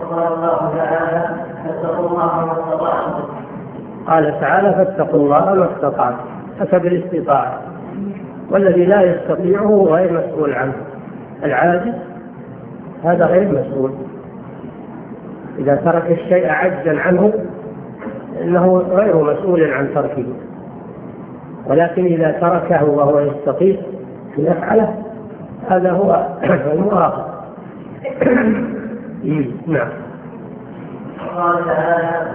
قال تعالى فاتقوا الله ما استطعتم، حسب الاستطاعة، والذي لا يستطيعه غير مسؤول عنه. العاجز هذا غير مسؤول، إذا ترك الشيء عجزا عنه إنه غير مسؤول عن تركه، ولكن إذا تركه وهو يستطيع أن يفعله هذا هو المؤاخذ. نعم.